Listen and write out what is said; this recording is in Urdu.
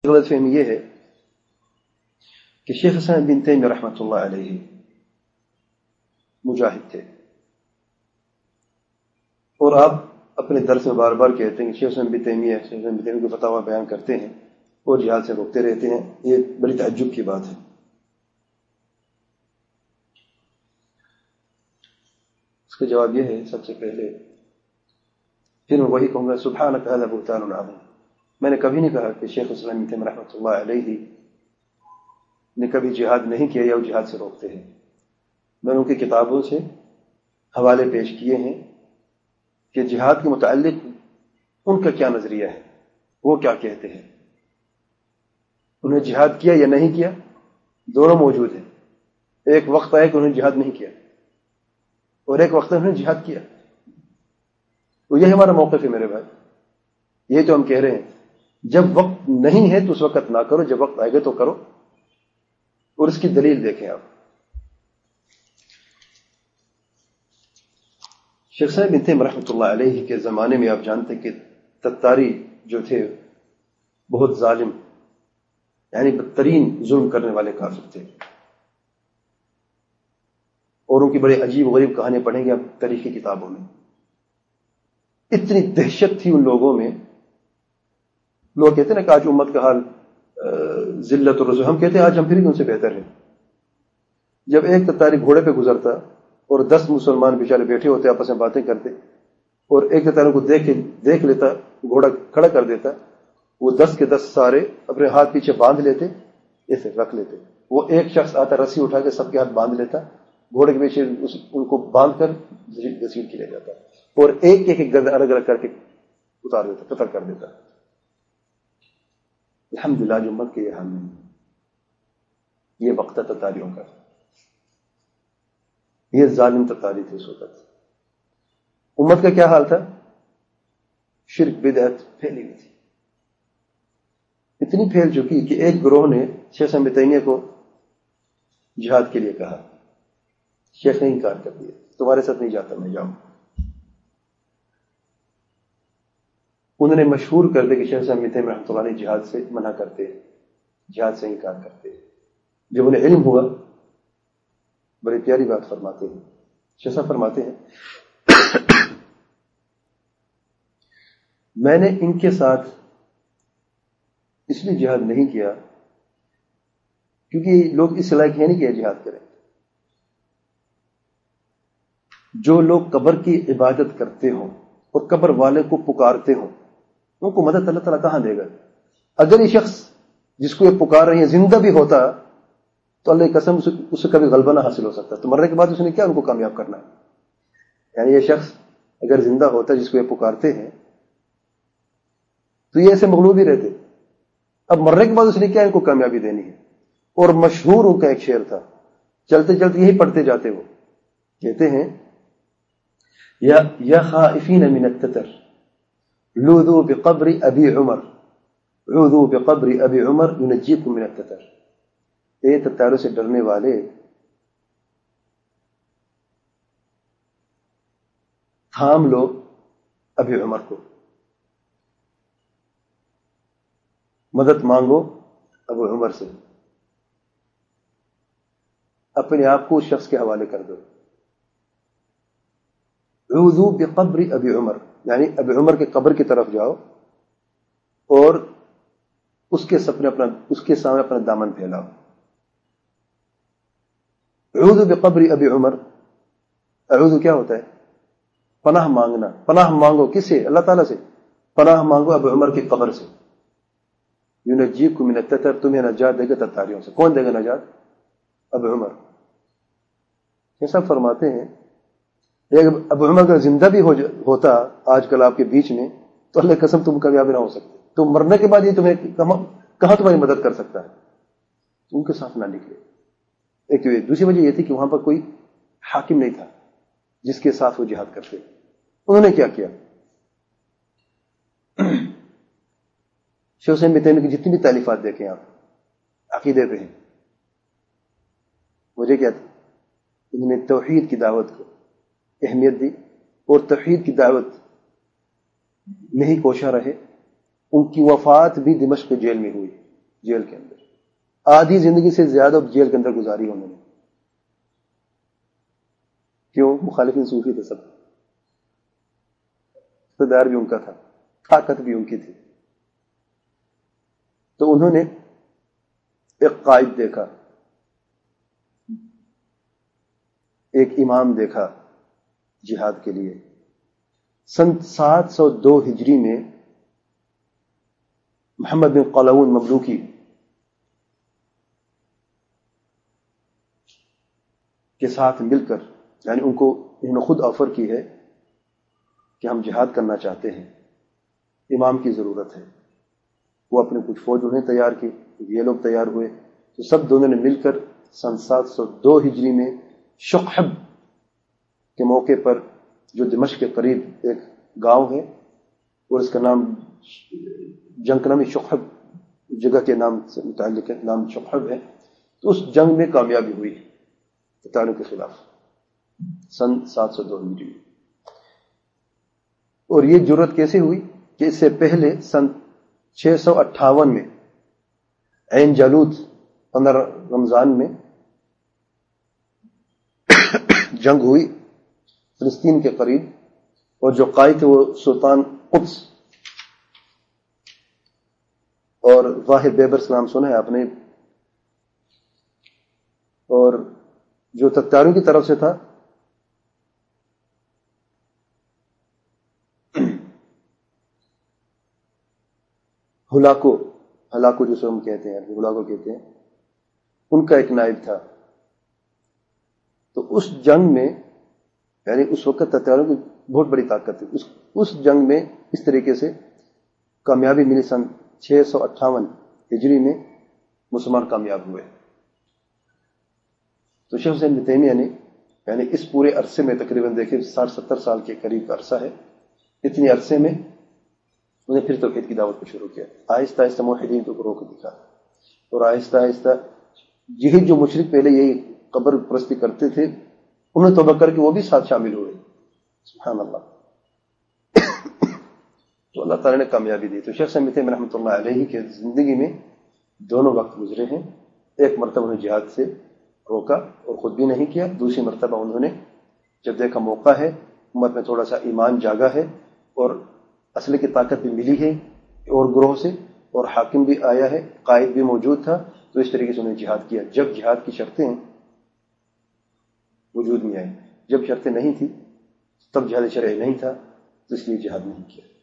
غلط فہمی یہ ہے کہ شیخ اسلام ابن تیمیہ رحمۃ اللہ علیہ مجاہد تھے، اور آپ اپنے درس میں بار بار کہتے ہیں کہ شیخ اسلام ابن تیمیہ کو فتاوی بیان کرتے ہیں اور جہاد سے روکتے رہتے ہیں. یہ بڑی تعجب کی بات ہے. اس کا جواب یہ ہے، سب سے پہلے پھر میں وہی کہوں گا، سبحانک ھذا بہتان عظیم. میں نے کبھی نہیں کہا کہ شیخ اسلام ابن تیمیہ رحمۃ اللہ علیہ نے کبھی جہاد نہیں کیا یا وہ جہاد سے روکتے ہیں. میں نے ان کی کتابوں سے حوالے پیش کیے ہیں کہ جہاد کے متعلق ان کا کیا نظریہ ہے، وہ کیا کہتے ہیں. انہیں جہاد کیا یا نہیں کیا دونوں موجود ہیں. ایک وقت آیا کہ انہوں نے جہاد نہیں کیا اور ایک وقت انہوں نے جہاد کیا. تو یہ ہمارا موقف ہے میرے بھائی. یہ تو ہم کہہ رہے ہیں جب وقت نہیں ہے تو اس وقت نہ کرو، جب وقت آئے گا تو کرو. اور اس کی دلیل دیکھیں آپ. شیخ صاحب ابن تیمیہ رحمۃ اللہ علیہ کے زمانے میں آپ جانتے کہ تتاری جو تھے بہت ظالم، یعنی بدترین ظلم کرنے والے کافر تھے. اور ان کی بڑے عجیب و غریب کہانیاں پڑھیں گے آپ تاریخی کتابوں میں. اتنی دہشت تھی ان لوگوں میں. لوگ کہتے ہیں نا کہ آج امت کا حال ذلت اور رسول، ہم کہتے ہیں آج ہم پھر بھی ان سے بہتر ہیں. جب ایک تتاری گھوڑے پہ گزرتا اور 10 مسلمان بیچارے بیٹھے ہوتے آپس میں باتیں کرتے، اور ایک تتاری کو دیکھ لیتا، گھوڑا کھڑا کر دیتا، وہ 10 کے 10 سارے اپنے ہاتھ پیچھے باندھ لیتے، ایسے رکھ لیتے. وہ ایک شخص آتا رسی اٹھا کے سب کے ہاتھ باندھ لیتا، گھوڑے کے پیچھے ان کو باندھ کر گھسیٹ کے لے جاتا اور ایک ایک گردن الگ الگ کر کے اتار دیتا، قتل کر دیتا. الحمدللہ جو امت کے یہ حال نہیں. یہ وقت تتاریوں کا، یہ ظالم تتاری تھے اس وقت. امت کا کیا حال تھا؟ شرک بدعت پھیلی ہوئی تھی، اتنی پھیل چکی کہ ایک گروہ نے شیخ ابن تیمیہ کو جہاد کے لیے کہا. شیخ نے انکار کر دیا، تمہارے ساتھ نہیں جاتا میں، جاؤں. انہوں نے مشہور کر دیا کہ شیخ ابن تیمیہ رحمۃ اللہ علیہ جہاد سے منع کرتے، جہاد سے انکار کرتے. جب انہیں علم ہوا، بڑی پیاری بات فرماتے ہیں. شیخ صاحب فرماتے ہیں میں نے ان کے ساتھ اس لیے جہاد نہیں کیا کیونکہ لوگ اس لائق ہیں نہیں کہ جہاد کریں. جو لوگ قبر کی عبادت کرتے ہوں اور قبر والے کو پکارتے ہوں، ان کو مدد اللہ تعالیٰ کہاں دے گا؟ اگر یہ شخص جس کو یہ پکار رہے ہیں زندہ بھی ہوتا تو اللہ کی قسم اس سے کبھی غلبہ نہ حاصل ہو سکتا. تو مرنے کے بعد اس نے کیا ان کو کامیاب کرنا ہے؟ یعنی یہ شخص اگر زندہ ہوتا جس کو یہ پکارتے ہیں تو یہ ایسے مغلوب ہی رہتے. اب مرنے کے بعد اس نے کیا ان کو کامیابی دینی ہے؟ اور مشہور ان کا ایک شعر تھا، چلتے چلتے یہی پڑھتے جاتے. وہ کہتے ہیں یا خائفین من التتر لوذوا بقبر ابی عمر، عوذوا بقبر ابی عمر ینجیکم من التتر. اے تتاروں سے ڈرنے والے، تھام لو ابی عمر کو، مدد مانگو ابو عمر سے، اپنے آپ کو اس شخص کے حوالے کر دو. عوذوا بقبر ابی عمر، یعنی ابی عمر کے قبر کی طرف جاؤ اور اس کے سامنے اپنا دامن پھیلاؤ. عوذ بقبر ابی عمر، اعوذ کیا ہوتا ہے؟ پناہ مانگنا. پناہ مانگو کس سے؟ اللہ تعالیٰ سے. پناہ مانگو ابو عمر کی قبر سے. ینجیکم من التتر، تمہیں نجات دے گا تتاریوں سے. کون دے گا نجات؟ ابو عمر. یہ سب فرماتے ہیں ابو عمر کا زندہ بھی ہوتا آج کل آپ کے بیچ میں تو اللہ قسم تم کامیاب نہ ہو سکتے. تم مرنے کے بعد یہ تمہیں کہاں تمہاری مدد کر سکتا ہے؟ ان کے ساتھ نہ نکلے. ایک تو دوسری وجہ یہ تھی کہ وہاں پر کوئی حاکم نہیں تھا جس کے ساتھ وہ جہاد کرتے. انہوں نے کیا کیا؟ شیخ ابن تیمیہ کی جتنی بھی تالیفات دیکھیں آپ عقیدے پہ ہیں، مجھے کیا تھا، انہوں نے توحید کی دعوت کو اہمیت دی اور توحید کی دعوت میں ہی کوشاں رہے. ان کی وفات بھی دمشق جیل میں ہوئی. جیل کے اندر آدھی زندگی سے زیادہ جیل کے اندر گزاری انہوں نے. کیوں؟ مخالفین صوفی تھے سب، اقتدار بھی ان کا تھا، طاقت بھی ان کی تھی. تو انہوں نے ایک قائد دیکھا، ایک امام دیکھا جہاد کے لیے. سن 702 ہجری میں محمد بن قلاون مملوکی کے ساتھ مل کر، یعنی انہوں نے خود آفر کی ہے کہ ہم جہاد کرنا چاہتے ہیں، امام کی ضرورت ہے. وہ اپنے کچھ فوج انہیں تیار کی، یہ لوگ تیار ہوئے. تو سب دونوں نے مل کر سن 702 ہجری میں شقحب کے موقع پر، جو دمشق کے قریب ایک گاؤں ہے اور اس کا نام جنگ کا نام شقحب، جگہ کے نام سے متعلق نام شقحب ہے. تو اس جنگ میں کامیابی ہوئی تتاروں کے خلاف سن 702 ہجری. اور یہ جرأت کیسے ہوئی کہ اس سے پہلے سن 658 میں عین جالوت 15 رمضان میں جنگ ہوئی فلسطین کے قریب، اور جو قائد تھے وہ سلطان قدس اور واحد بیبرس کا نام سنا ہے آپ نے. اور جو تتاروں کی طرف سے تھا ہلاکو جسے ہم کہتے ہیں، ہلاکو کہتے ہیں، ان کا ایک نائب تھا. تو اس جنگ میں، یعنی اس وقت تتاروں کی بہت بڑی طاقت تھی، اس جنگ میں اس طریقے سے کامیابی ملی. سن 658 ہجری میں مسلمان کامیاب ہوئے. تو شیخ حسین بن تیمیہ نے، یعنی اس پورے عرصے میں تقریباً دیکھیں 60-70 سال کے قریب کا عرصہ ہے، اتنے عرصے میں انہیں پھر توحید کی دعوت کو شروع کیا. آہستہ آہستہ موحدین کو روک دکھا، اور آہستہ آہستہ یہی جو مشرک پہلے یہی قبر پرستی کرتے تھے، انہیں توبہ کر کے وہ بھی ساتھ شامل ہوئے. سبحان اللہ. تو اللہ تعالیٰ نے کامیابی دی. تو شیخ حسین بن تیمیہ رحمۃ اللہ علیہ کے زندگی میں دونوں وقت گزرے ہیں. ایک مرتبہ انہیں جہاد سے روکا اور خود بھی نہیں کیا. دوسری مرتبہ انہوں نے جب دیکھا موقع ہے، امت میں تھوڑا سا ایمان جاگا ہے اور اصل کی طاقت بھی ملی ہے اور گروہ سے، اور حاکم بھی آیا ہے، قائد بھی موجود تھا، تو اس طریقے سے انہوں نے جہاد کیا. جب جہاد کی شرطیں وجود میں آئی، جب شرطیں نہیں تھی تب جہاد شرعی نہیں تھا، تو اس لیے جہاد نہیں کیا.